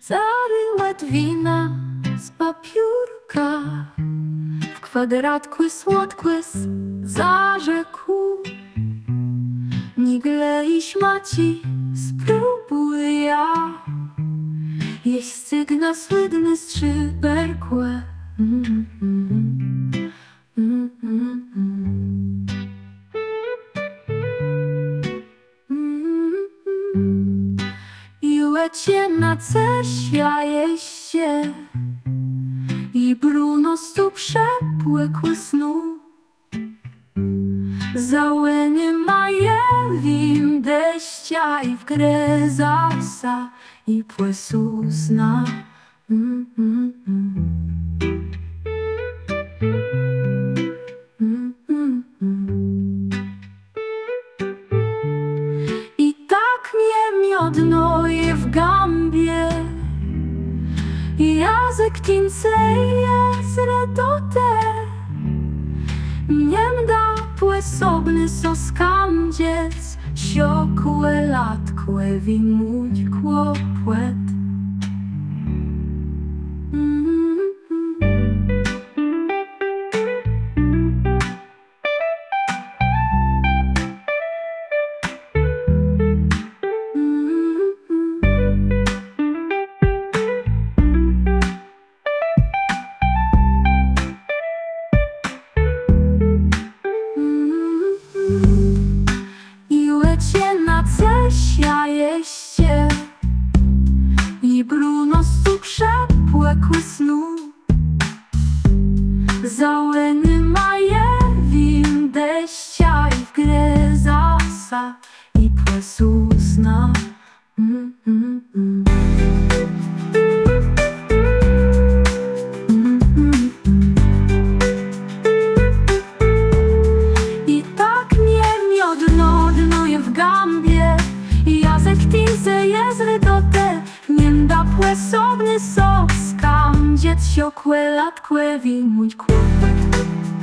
Zaryła wina z papiórka, w kwadratku słodkły zarzekł. Nigle iś maci spróbuj ja, jeść stygna słydny strzyberkłe. I łecie na cesia jeście, i Bruno stu przepłykły snu. Załeny maje wim deścia i w grę zasa i płesu sna. I tak mnie miodno je w gambie, i jazek tince jest redote. Niem da płesobny soskam dziec, siokłe latkłe wimuć kłopłet. I łecie na cesia jeście, i Bruno stu przepłekły snu. Załeny maje win deścia i w grę zasa i płesu sna. I tak mnie miodno dnoje w gambie, i jazek tince jest redote. Niem da płesobny sos kam dziec siokłe latkłe wimuć kłopot.